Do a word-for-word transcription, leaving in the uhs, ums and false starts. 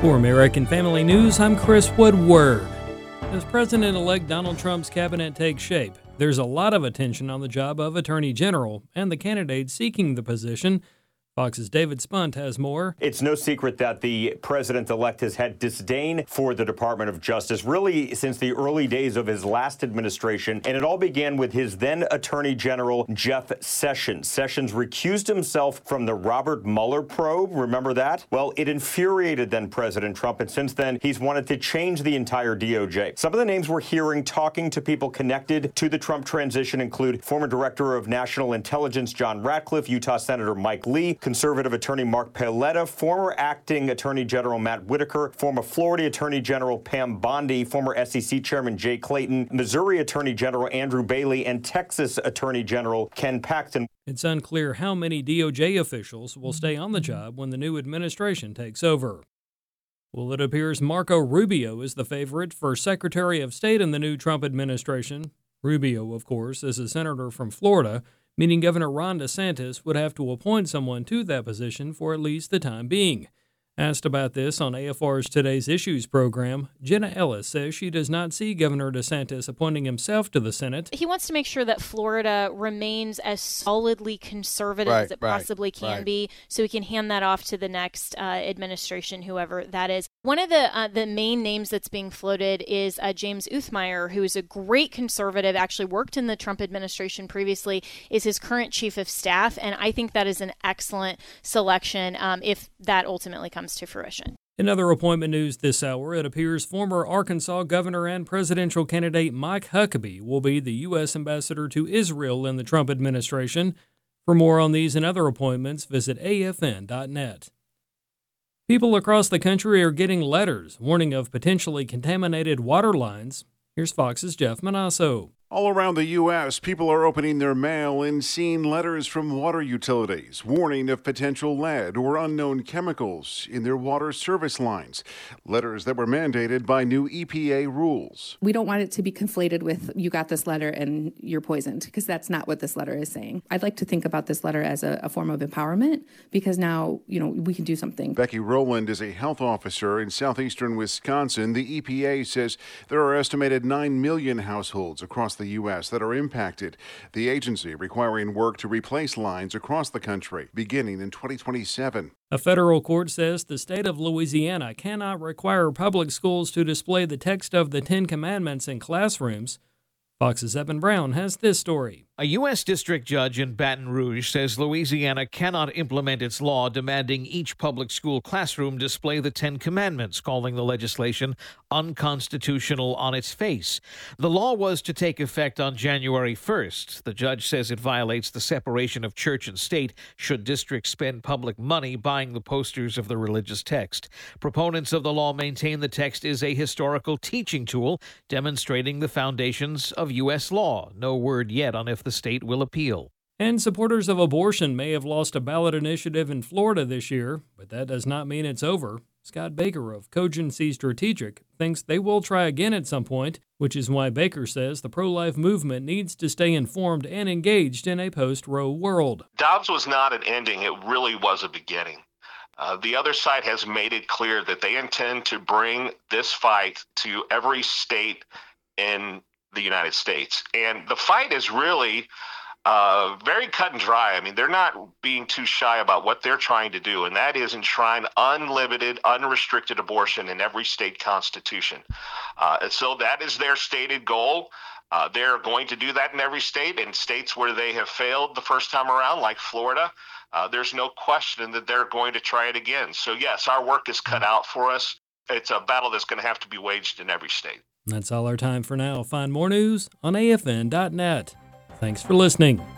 For American Family News, I'm Chris Woodward. As President-elect Donald Trump's cabinet takes shape, there's a lot of attention on the job of Attorney General and the candidates seeking the position. Fox's David Spunt has more. It's no secret that the president-elect has had disdain for the Department of Justice, really since the early days of his last administration, and it all began with his then Attorney General, Jeff Sessions. Sessions recused himself from the Robert Mueller probe. Remember that? Well, it infuriated then President Trump, and since then, he's wanted to change the entire D O J. Some of the names we're hearing talking to people connected to the Trump transition include former Director of National Intelligence John Ratcliffe, Utah Senator Mike Lee, conservative attorney Mark Paoletta, former acting Attorney General Matt Whitaker, former Florida Attorney General Pam Bondi, former S E C Chairman Jay Clayton, Missouri Attorney General Andrew Bailey, and Texas Attorney General Ken Paxton. It's unclear how many D O J officials will stay on the job when the new administration takes over. Well, it appears Marco Rubio is the favorite for Secretary of State in the new Trump administration. Rubio, of course, is a senator from Florida, meaning Governor Ron DeSantis would have to appoint someone to that position for at least the time being. Asked about this on A F R's Today's Issues program, Jenna Ellis says she does not see Governor DeSantis appointing himself to the Senate. He wants to make sure that Florida remains as solidly conservative right, as it right, possibly can right. be, so he can hand that off to the next uh, administration, whoever that is. One of the uh, the main names that's being floated is uh, James Uthmeier, who is a great conservative, actually worked in the Trump administration previously, is his current chief of staff, and I think that is an excellent selection um, if that ultimately comes to fruition. In other appointment news this hour, it appears former Arkansas governor and presidential candidate Mike Huckabee will be the U S ambassador to Israel in the Trump administration. For more on these and other appointments, visit A F N dot net. People across the country are getting letters warning of potentially contaminated water lines. Here's Fox's Jeff Manasso. All around the U S, people are opening their mail and seeing letters from water utilities warning of potential lead or unknown chemicals in their water service lines. Letters that were mandated by new E P A rules. We don't want it to be conflated with you got this letter and you're poisoned, because that's not what this letter is saying. I'd like to think about this letter as a, a form of empowerment, because now, you know, we can do something. Becky Rowland is a health officer in southeastern Wisconsin. The E P A says there are estimated nine million households across the U S that are impacted. The agency requiring work to replace lines across the country beginning in twenty twenty-seven. A federal court says the state of Louisiana cannot require public schools to display the text of the Ten Commandments in classrooms. Fox's Evan Brown has this story. A U S district judge in Baton Rouge says Louisiana cannot implement its law demanding each public school classroom display the Ten Commandments, calling the legislation unconstitutional on its face. The law was to take effect on January first. The judge says it violates the separation of church and state should districts spend public money buying the posters of the religious text. Proponents of the law maintain the text is a historical teaching tool demonstrating the foundations of U S law. No word yet on if the state will appeal. And supporters of abortion may have lost a ballot initiative in Florida this year, but that does not mean it's over. Scott Baker of Cogency Strategic thinks they will try again at some point, which is why Baker says the pro-life movement needs to stay informed and engaged in a post-Roe world. Dobbs was not an ending, it really was a beginning. Uh, the other side has made it clear that they intend to bring this fight to every state in the United States. And the fight is really uh, very cut and dry. I mean, they're not being too shy about what they're trying to do, and that is enshrine unlimited, unrestricted abortion in every state constitution. Uh, and so that is their stated goal. Uh, they're going to do that in every state. In states where they have failed the first time around, like Florida, uh, there's no question that they're going to try it again. So yes, our work is cut out for us. It's a battle that's going to have to be waged in every state. That's all our time for now. Find more news on A F N dot net. Thanks for listening.